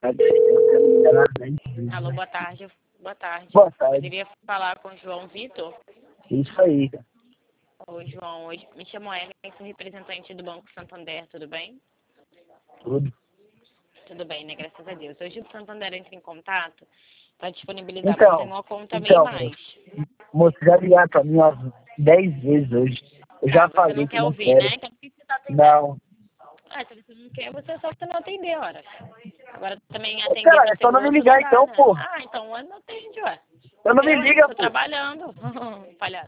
Alô, boa tarde. Boa tarde. Boa tarde. Poderia falar com o João Vitor? Isso aí. Oi, João. Hoje me chamo Ellen, sou representante do Banco Santander, tudo bem? Tudo. Tudo bem, né? Graças a Deus. Hoje o Santander entra em contato para disponibilizar para você uma conta meio mais. Moço, já ligaram pra mim umas 10 vezes hoje. Eu já Você falei não que quer não ouvir, quero. né? Então por que você tá atendendo? Não. Ah, se você não quer, você só não atender, ora. Agora também Ô, atender cara, é pra só não me segundo ligar não dá, então, né? pô. Ah, então não atende, ué. Eu não me Eu, hein? liga, Tô pô. trabalhando. Palhaço.